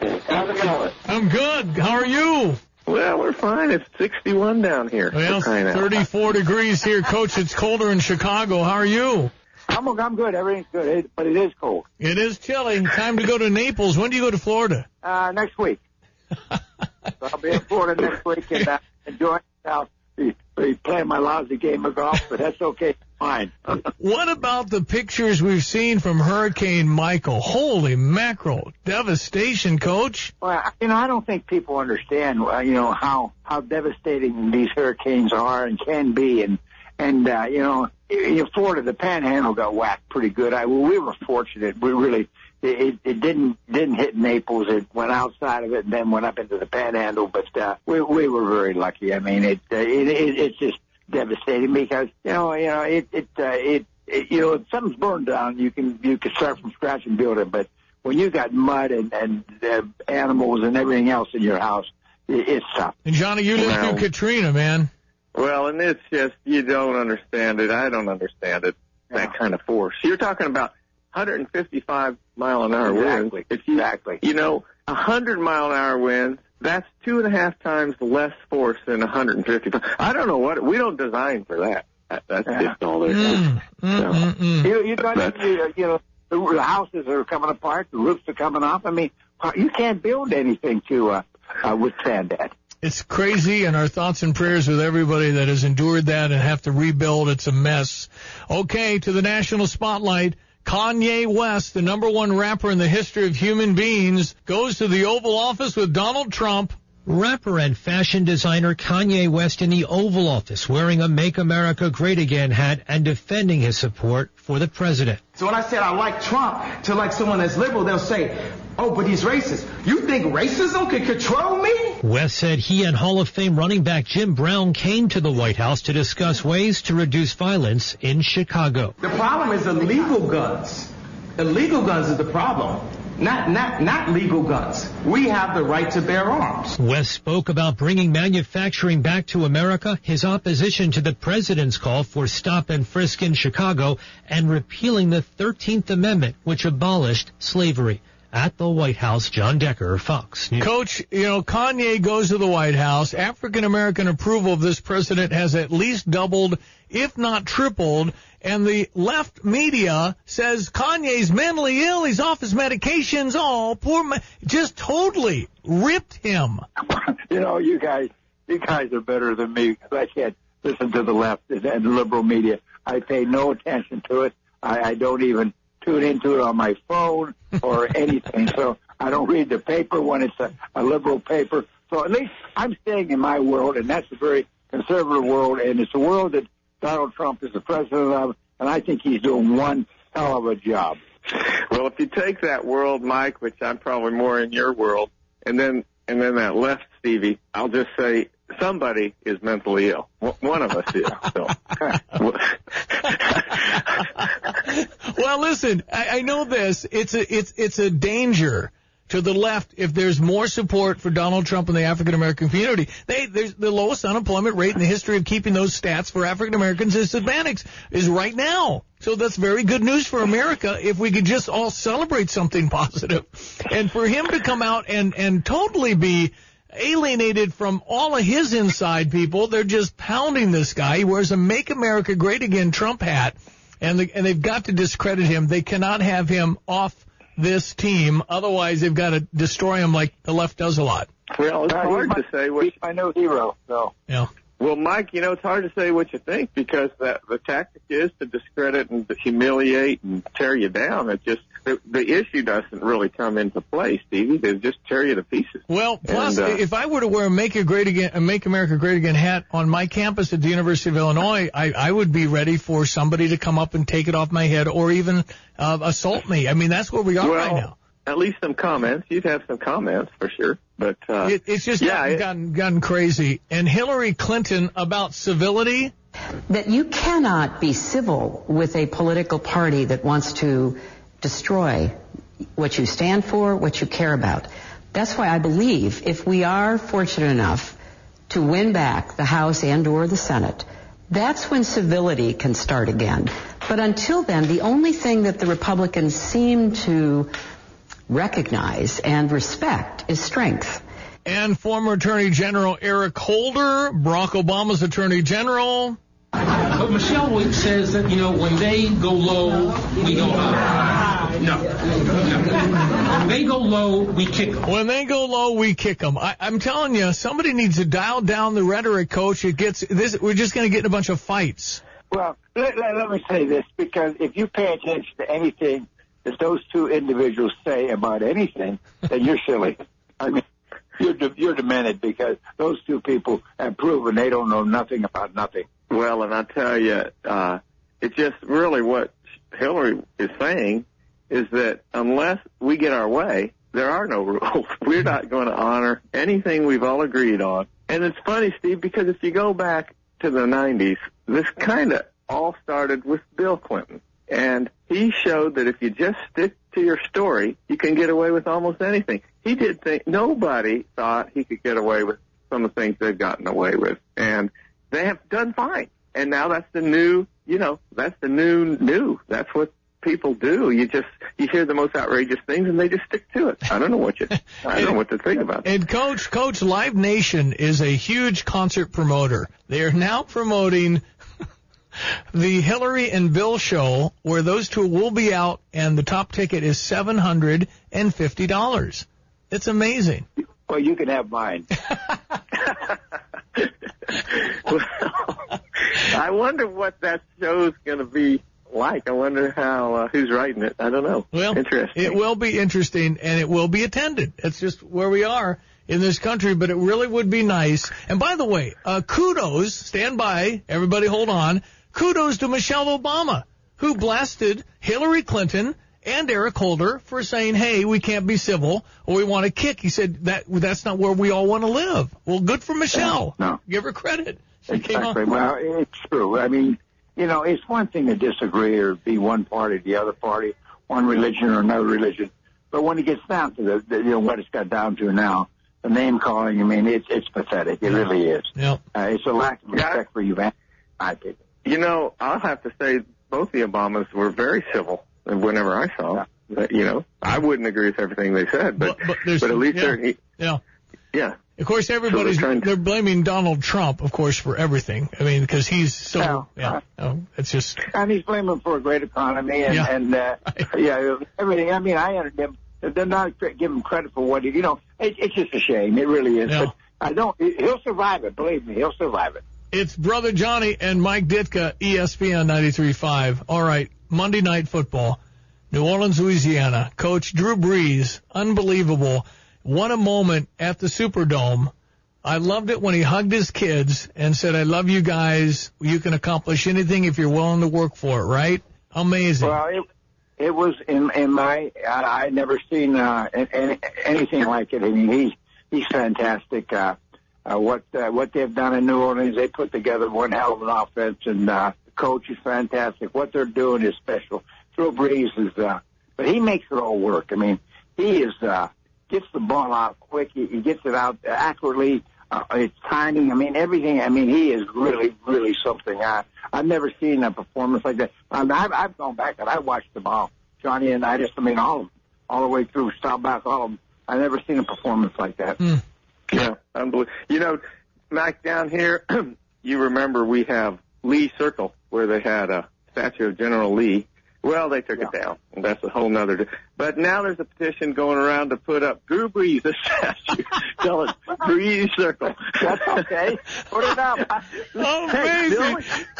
it going? I'm good. How are you? Well, we're fine. It's sixty-one down here. Well, thirty-four degrees here, Coach. It's colder in Chicago. How are you? I'm I'm good. Everything's good, it, but it is cold. It is chilly. Time to go to Naples. When do you go to Florida? Uh, next week. So I'll be in Florida next week and uh, enjoying myself. Be, be playing my lousy game of golf, but that's okay. Fine. What about the pictures we've seen from Hurricane Michael? Holy mackerel. Devastation, Coach. Well, you know, I don't think people understand, uh, you know, how, how devastating these hurricanes are and can be. And, and uh, you know, in Florida, the Panhandle got whacked pretty good. I, well, we were fortunate. We really, it, it didn't didn't hit Naples. It went outside of it and then went up into the Panhandle. But uh, we we were very lucky. I mean, it, uh, it, it it's just devastating because you know you know it it uh, it, it you know if something's burned down, you can you can start from scratch and build it. But when you got mud and and uh, animals and everything else in your house, it, it's tough. And Johnny, you lived Well, through Katrina, man. Well, and it's just, you don't understand it. I don't understand it, that kind of force. You're talking about one hundred fifty-five mile an hour Exactly. winds. If you, Exactly. You know, one hundred mile an hour winds, that's two and a half times less force than one hundred fifty. I don't know what, we don't design for that. that that's Yeah. just all there is. Mm, mm, So, mm, mm. You you got That's- you, you know the, the houses are coming apart, the roofs are coming off. I mean, you can't build anything to uh, uh, withstand that. It's crazy, and our thoughts and prayers with everybody that has endured that and have to rebuild. It's a mess. Okay, to the national spotlight. Kanye West, the number one rapper in the history of human beings, goes to the Oval Office with Donald Trump. Rapper and fashion designer Kanye West in the Oval Office wearing a Make America Great Again hat and defending his support for the president. So when I said I like Trump to like someone that's liberal, they'll say, oh, but he's racist. You think racism can control me? West said he and Hall of Fame running back Jim Brown came to the White House to discuss ways to reduce violence in Chicago. The problem is illegal guns. Illegal guns is the problem. Not, not, not legal guns. We have the right to bear arms. West spoke about bringing manufacturing back to America, his opposition to the president's call for stop and frisk in Chicago, and repealing the thirteenth Amendment, which abolished slavery. At the White House, John Decker, Fox News. Coach, you know, Kanye goes to the White House. African-American approval of this president has at least doubled, if not tripled. And the left media says Kanye's mentally ill. He's off his medications. Oh, poor man. Just totally ripped him. You know, you guys, you guys are better than me because I can't listen to the left and the liberal media. I pay no attention to it. I, I don't even tune into it on my phone or anything. So I don't read the paper when it's a, a liberal paper. So at least I'm staying in my world, and that's a very conservative world, and it's a world that Donald Trump is the president of, and I think he's doing one hell of a job. Well, if you take that world, Mike, which I'm probably more in your world, and then and then that left, Stevie, I'll just say somebody is mentally ill. One of us is. So. Well, listen, I, I know this. It's a it's it's a danger to the left if there's more support for Donald Trump in the African-American community. They, there's the lowest unemployment rate in the history of keeping those stats for African-Americans is Hispanics is right now. So that's very good news for America if we could just all celebrate something positive. And for him to come out and, and totally be alienated from all of his inside people, they're just pounding this guy. He wears a Make America Great Again Trump hat, and, the, and they've got to discredit him. They cannot have him off this team. Otherwise, they've got to destroy him like the left does a lot. Well, it's Uh, hard he's to say what. He's my new hero. So. Yeah. Well, Mike, you know, it's hard to say what you think because that the tactic is to discredit and to humiliate and tear you down. It just the, the issue doesn't really come into play, Stevie. They just tear you to pieces. Well, plus, and, uh, if I were to wear a Make It Great Again, a Make America Great Again hat on my campus at the University of Illinois, I, I would be ready for somebody to come up and take it off my head or even uh, assault me. I mean, that's where we are well, right now. At least some comments. You'd have some comments for sure. But uh, it, it's just yeah, gotten, it, gotten, gotten crazy. And Hillary Clinton about civility. That you cannot be civil with a political party that wants to destroy what you stand for, what you care about. That's why I believe if we are fortunate enough to win back the House and or the Senate, that's when civility can start again. But until then, the only thing that the Republicans seem to recognize and respect is strength. And former Attorney General Eric Holder, Barack Obama's Attorney General. But Michelle says that, you know, when they go low, we go high. No. no. When they go low, we kick them. When they go low, we kick them. I, I'm telling you, somebody needs to dial down the rhetoric, Coach. It gets this. We're just going to get in a bunch of fights. Well, let, let, let me say this, because if you pay attention to anything that those two individuals say about anything, then you're silly. I mean, you're de- you're demented, because those two people have proven they don't know nothing about nothing. Well, and I tell you, uh, it's just really what Hillary is saying is that unless we get our way, there are no rules. We're not going to honor anything we've all agreed on. And it's funny, Steve, because if you go back to the nineties, this kind of all started with Bill Clinton. And he showed that if you just stick to your story, you can get away with almost anything. He did think nobody thought he could get away with some of the things they've gotten away with. And they have done fine. And now that's the new, you know, that's the new new. That's what people do. You just, you hear the most outrageous things and they just stick to it. I don't know what you, I don't know what to think about. And Coach, Coach, Live Nation is a huge concert promoter. They are now promoting the Hillary and Bill show, where those two will be out, and the top ticket is seven hundred fifty dollars. It's amazing. Well, you can have mine. Well, I wonder what that show's going to be like. I wonder how, uh, who's writing it. I don't know. Well, interesting. It will be interesting, and it will be attended. It's just where we are in this country, but it really would be nice. And by the way, uh, kudos, stand by, everybody hold on, kudos to Michelle Obama, who blasted Hillary Clinton and Eric Holder for saying, hey, we can't be civil, or we want to kick. He said that that's not where we all want to live. Well, good for Michelle. No. Give her credit. She exactly. Well, it's true. I mean, you know, it's one thing to disagree or be one party, the other party, one religion or another religion. But when it gets down to the, the you know, what it's got down to now, the name calling, I mean, it's it's pathetic. It really is. Yep. Uh, it's a lack of respect for humanity, I think. You know, I'll have to say both the Obamas were very civil whenever I saw them. Yeah. You know, I wouldn't agree with everything they said, but but, but, but at least yeah, they're yeah. Yeah. Of course, everybody's so they're, they're blaming Donald Trump, of course, for everything. I mean, because he's so yeah. yeah. No, it's just and he's blaming for a great economy and yeah, and uh, yeah, everything. I mean, I understand. They're not giving credit for what he, you know. It, it's just a shame. It really is. Yeah. But I don't. He'll survive it. Believe me, he'll survive it. It's Brother Johnny and Mike Ditka, E S P N ninety-three point five. All right, Monday Night Football, New Orleans, Louisiana. Coach Drew Brees, unbelievable. What a moment at the Superdome. I loved it when he hugged his kids and said, I love you guys. You can accomplish anything if you're willing to work for it, right? Amazing. Well, it, it was in, in my, I, I'd never seen uh, any, anything like it. I mean, he's, he's fantastic. Uh, uh, what, uh, what they've done in New Orleans, they put together one hell of an offense, and uh, the coach is fantastic. What they're doing is special. Drew Brees is, uh, but he makes it all work. I mean, he is, uh, gets the ball out quick. He, he gets it out accurately. Uh, it's timing. I mean, everything. I mean, he is really, really something. I, I've never seen a performance like that. I mean, I've, I've gone back and I watched them all, Johnny and I. Just, I mean, all of them, all the way through, stop back, all of them. I've never seen a performance like that. Mm. Yeah, unbelievable. You know, Mac, down here, you remember we have Lee Circle, where they had a statue of General Lee. Well, they took yeah. it down, and that's a whole nother. But now there's a petition going around to put up Drew Brees, a statue. Tell it, Brees Circle. That's okay. Put it up. Amazing. Hey, Bill,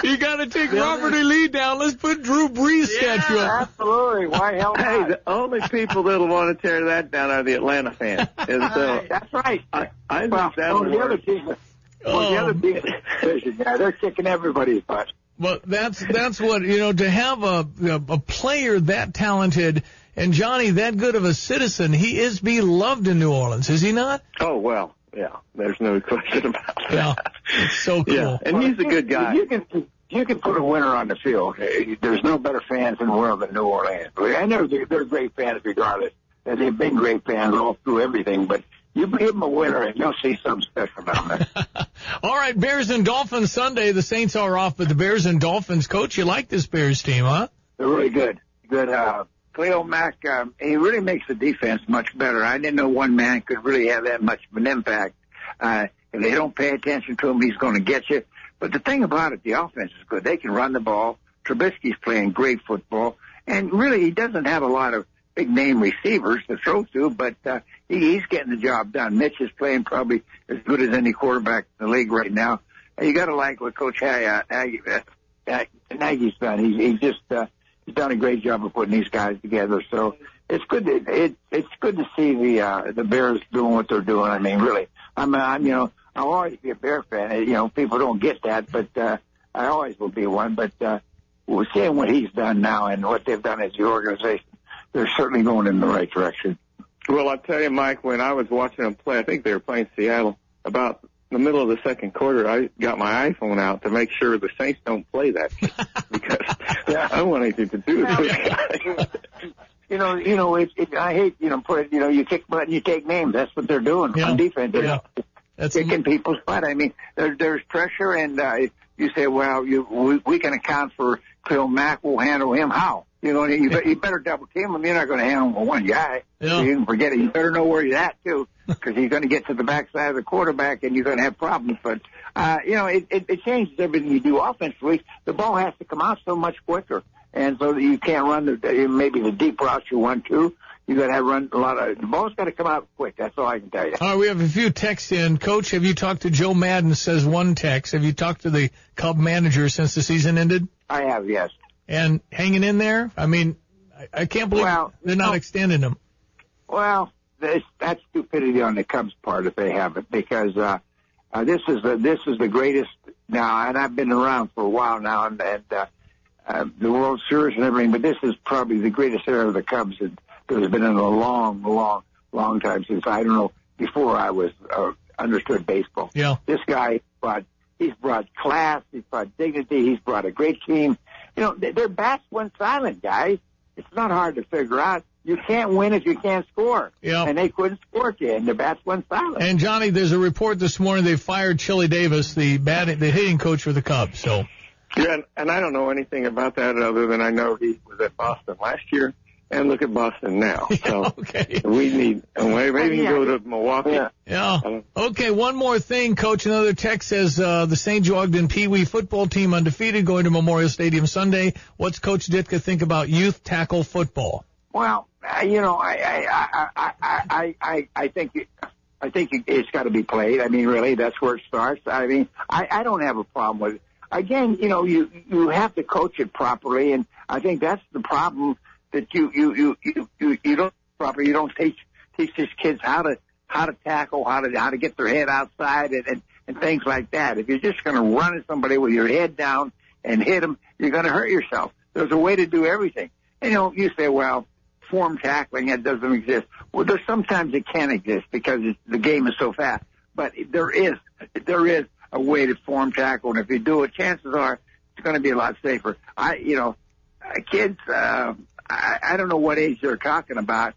You got to take Robert E. Lee down. Let's put Drew Brees Yeah, statue up. Absolutely. Why hell Hey, not? the only people that'll want to tear that down are the Atlanta fans. And so That's right. I, I think well, that'll well, the other work. team, well, the Oh. other team, yeah, they're kicking everybody's butt. Well, that's that's what, you know, to have a, a a player that talented and Johnny that good of a citizen, he is beloved in New Orleans, is he not? Oh, well, yeah, there's no question about that. Yeah, it's so cool. Yeah, and he's a good guy. You can you can put a winner on the field. There's no better fans in the world than New Orleans. I know they're, they're great fans regardless. And they've been great fans all through everything, but you give them a winner and you'll see something special down there. All right, Bears and Dolphins Sunday. The Saints are off, but the Bears and Dolphins, Coach, you like this Bears team, huh? They're really good. Good. Uh, Khalil Mack, um, he really makes the defense much better. I didn't know one man could really have that much of an impact. Uh, if they don't pay attention to him, he's going to get you. But the thing about it, the offense is good. They can run the ball. Trubisky's playing great football. And really, he doesn't have a lot of big-name receivers to throw to, but uh, he, he's getting the job done. Mitch is playing probably as good as any quarterback in the league right now. And you got to like what Coach Hay, uh, Nagy, uh, Nagy's done. He's, he's just uh, he's done a great job of putting these guys together. So it's good. To, it, it's good to see the uh, the Bears doing what they're doing. I mean, really, I'm, I'm you know, I'll always be a Bear fan. You know, people don't get that, but uh, I always will be one. But uh, we're seeing what he's done now and what they've done as the organization. They're certainly going in the right direction. Well, I tell you, Mike, when I was watching them play, I think they were playing Seattle, about the middle of the second quarter, I got my iPhone out to make sure the Saints don't play that because yeah. I don't want anything to do with those guys. You know, you know, it, it, I hate, you know, put it, you know, you kick butt and you take names. That's what they're doing Yeah. on defense. They're Yeah. That's kicking people's butt. I mean, there, there's pressure, and uh, you say, well, you, we, we can account for Khalil Mack. We'll handle him. How? You know, you, be, you better double team him. You're not going to handle him with one guy. Yeah. So you can forget it. You better know where you're at, too, because he's going to get to the backside of the quarterback, and you're going to have problems. But, uh, you know, it, it, it changes everything you do offensively. The ball has to come out so much quicker, and so that you can't run the maybe the deep routes you want to. You got to have run a lot of the ball's got to come out quick. That's all I can tell you. All right, we have a few texts in. Coach, have you talked to Joe Madden? Says one text. Have you talked to the Cub manager since the season ended? I have, yes. And hanging in there? I mean, I, I can't believe well, they're not no. extending him. Well, this, that's stupidity on the Cubs' part if they haven't, because uh, uh, this is the this is the greatest now, and I've been around for a while now, and, and uh, uh, the World Series and everything, but this is probably the greatest era of the Cubs that has been in a long, long, long time since, I don't know, before I was uh, understood baseball. Yeah. This guy brought he's brought class, he's brought dignity, he's brought a great team. You know, their bats went silent, guys. It's not hard to figure out. You can't win if you can't score. Yeah. And they couldn't score to you, and their bats went silent. And Johnny, there's a report this morning they fired Chili Davis, the batting, the hitting coach for the Cubs. So. Yeah, and, and I don't know anything about that other than I know he was at Boston last year, and look at Boston now. So okay. we need, maybe we can go to Milwaukee. Yeah. Yeah. Okay, one more thing, Coach. Another text says uh, the Saint Joe Ogden Pee Wee football team undefeated going to Memorial Stadium Sunday. What's Coach Ditka think about youth tackle football? Well, uh, you know, I I I I I I, I think it, I think it's got to be played. I mean, really, that's where it starts. I mean, I, I don't have a problem with it. Again, you know, you you have to coach it properly, and I think that's the problem that you you you you you, you don't properly. You don't teach teach these kids how to how to tackle, how to how to get their head outside, and and, and things like that. If you're just going to run at somebody with your head down and hit them, you're going to hurt yourself. There's a way to do everything. And, you know, you say, well, form tackling, it doesn't exist. Well, there's sometimes it can exist because it's, the game is so fast. But there is there is a way to form tackle, and if you do it, chances are it's going to be a lot safer. I, you know, kids, uh, I, I don't know what age they're talking about.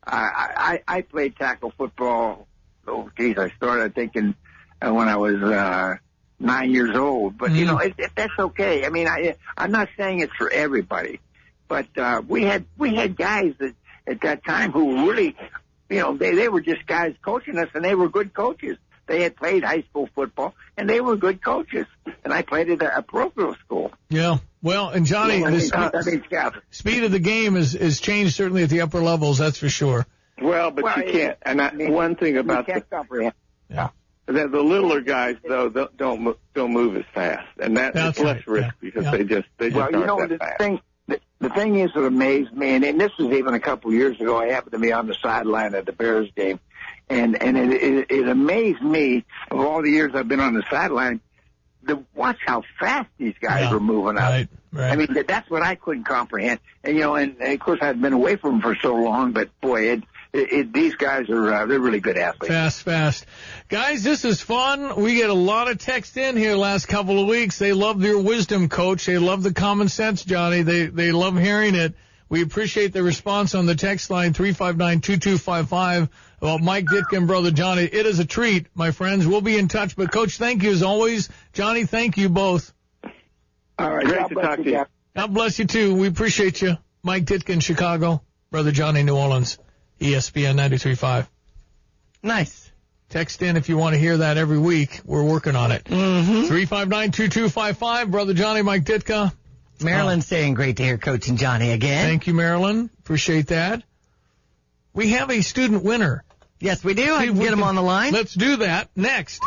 I, I, I played tackle football. Oh, geez, I started thinking uh, when I was uh, nine years old. But, mm-hmm. you know, it, it, that's okay. I mean, I, I'm not saying it's for everybody. But uh, we had we had guys that at that time who really, you know, they, they were just guys coaching us, and they were good coaches. They had played high school football, and they were good coaches. And I played at a, a parochial school. Yeah. Well, and Johnny, well, the I mean, speed, uh, speed of the game is, is changed certainly at the upper levels, that's for sure. Well, but well, you can't. And I, one thing about you can't the, comprehend. Yeah. the, the littler guys though don't don't mo- don't move as fast, and that That's is less right. risk Yeah. because Yeah. they just they just Well, aren't you know, that the fast. thing, the, the thing is that amazed me, and, and this was even a couple of years ago, I happened to be on the sideline at the Bears game, and, and it, it, it amazed me, of all the years I've been on the sideline, the, watch how fast these guys Yeah. were moving up. Right, right. I mean, that, that's what I couldn't comprehend. And, you know, and, and of course I'd been away from them for so long, but boy, it, it, it, these guys are, uh, they're really good athletes. Fast, fast. Guys, this is fun. We get a lot of text in here last couple of weeks. They love your wisdom, Coach. They love the common sense, Johnny. They they love hearing it. We appreciate the response on the text line, three five nine, two two five five, about Mike Ditka and Brother Johnny. It is a treat, my friends. We'll be in touch. But, Coach, thank you as always. Johnny, thank you both. All right. Great God to bless talk you, to you. guys. God bless you, too. We appreciate you. Mike Ditka in Chicago, Brother Johnny New Orleans, E S P N ninety-three point five. Nice. Text in if you want to hear that every week. We're working on it. Mm-hmm. three five nine, two two five five, Brother Johnny, Mike Ditka. Marilyn's saying great to hear Coach and Johnny again. Thank you, Marilyn. Appreciate that. We have a student winner. Yes, we do. I See if can we get him on the line. Let's do that next.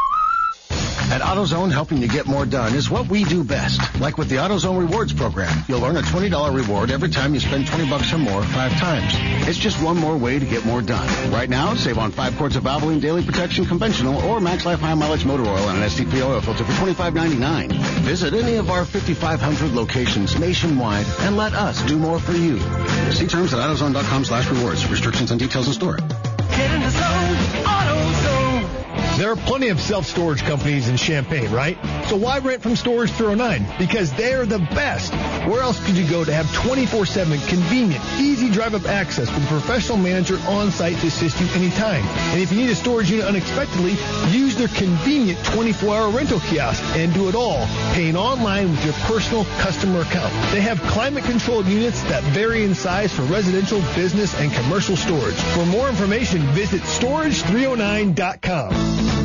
At AutoZone, helping you get more done is what we do best. Like with the AutoZone Rewards program, you'll earn a twenty dollars reward every time you spend twenty bucks or more five times. It's just one more way to get more done. Right now, save on five quarts of Valvoline Daily Protection Conventional or Max Life High Mileage Motor Oil and an S T P oil filter for twenty-five ninety-nine. Visit any of our fifty-five hundred locations nationwide and let us do more for you. See terms at AutoZone.com slash rewards. Restrictions and details in store. Get in the zone, AutoZone. There are plenty of self-storage companies in Champaign, right? So why rent from Storage three oh nine? Because they're the best. Where else could you go to have twenty-four seven convenient, easy drive-up access with a professional manager on site to assist you anytime? And if you need a storage unit unexpectedly, use their convenient twenty-four hour rental kiosk and do it all, paying online with your personal customer account. They have climate-controlled units that vary in size for residential, business, and commercial storage. For more information, visit storage three oh nine dot com.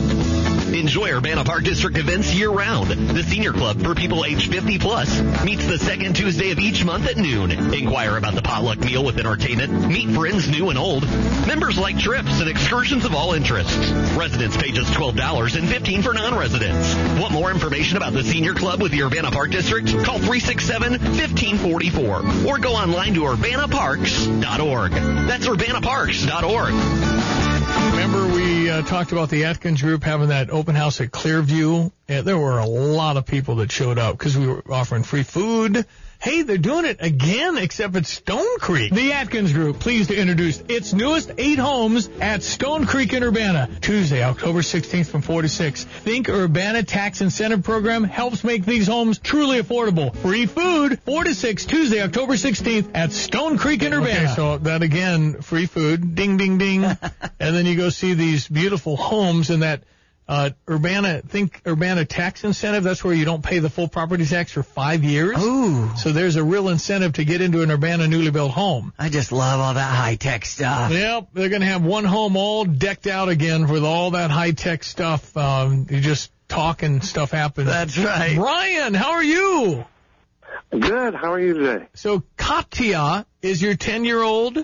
Enjoy Urbana Park District events year-round. The Senior Club for people age fifty plus meets the second Tuesday of each month at noon. Inquire about the potluck meal with entertainment. Meet friends new and old. Members like trips and excursions of all interests. Residents pay just twelve dollars and fifteen dollars for non-residents. Want more information about the Senior Club with the Urbana Park District? Call three six seven, one five four four or go online to urbana parks dot org. That's urbana parks dot org. Remember we uh, talked about the Atkins Group having that open house at Clearview? Yeah, there were a lot of people that showed up because we were offering free food. Hey, they're doing it again, except at Stone Creek. The Atkins Group, pleased to introduce its newest eight homes at Stone Creek in Urbana. Tuesday, October sixteenth from four to six. Think Urbana Tax Incentive Program helps make these homes truly affordable. Free food, four to six, Tuesday, October sixteenth at Stone Creek in Urbana. Okay, so that again, free food, ding, ding, ding. And then you go see these beautiful homes in that Uh, Urbana, think Urbana tax incentive. That's where you don't pay the full property tax for five years. Ooh. So there's a real incentive to get into an Urbana newly built home. I just love all that high-tech stuff. Yep. They're going to have one home all decked out again with all that high-tech stuff. Um, you just talk and stuff happens. That's right. Brian, how are you? Good. How are you today? So Katya is your ten-year-old?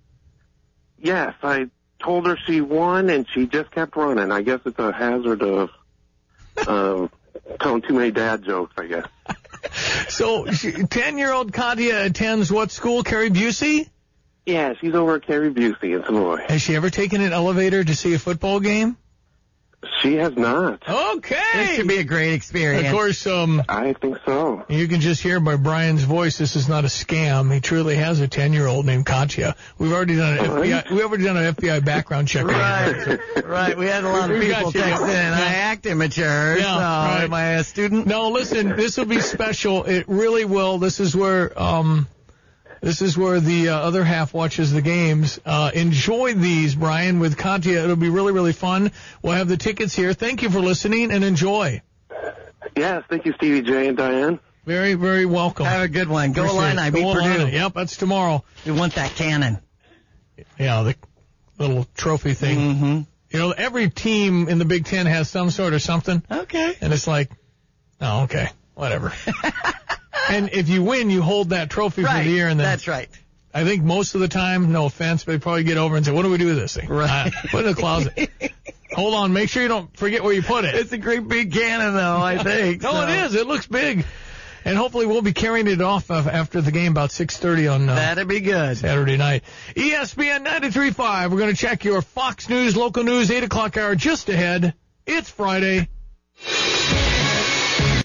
Yes, I told her she won, and she just kept running. I guess it's a hazard of uh, telling too many dad jokes, I guess. So ten-year-old Katya attends what school, Carrie Busey? Yeah, she's over at Carrie Busey in Savoy. Has she ever taken an elevator to see a football game? She has not. Okay. This should be a great experience. Of course, um, I think so. You can just hear by Brian's voice, this is not a scam. He truly has a ten-year-old named Katya. We've already done an F B I. We've already done an F B I background check. Right, right. We had a lot of people text in. I act immature, yeah, so right. am I a student? No, listen, this will be special. It really will. This is where um, this is where the uh, other half watches the games. Uh, enjoy these, Brian, with Katya. It'll be really, really fun. We'll have the tickets here. Thank you for listening, and enjoy. Yes, thank you, Stevie J and Diane. Very, very welcome. Have a good one. Go Illini, beat Purdue. Yep, that's tomorrow. We want that cannon. Yeah, the little trophy thing. Mm-hmm. You know, every team in the Big Ten has some sort of something. Okay. And it's like, oh, okay, whatever. And if you win, you hold that trophy right. for the year. And then That's right. I think most of the time, no offense, but they probably get over and say, what do we do with this thing? Right. Uh, put it in the closet. Hold on. Make sure you don't forget where you put it. It's a great big cannon, though, I think. no, so. it is. It looks big. And hopefully we'll be carrying it off after the game about six thirty on uh, That'd be good. Saturday night. E S P N ninety-three point five. We're going to check your Fox News local news eight o'clock hour just ahead. It's Friday.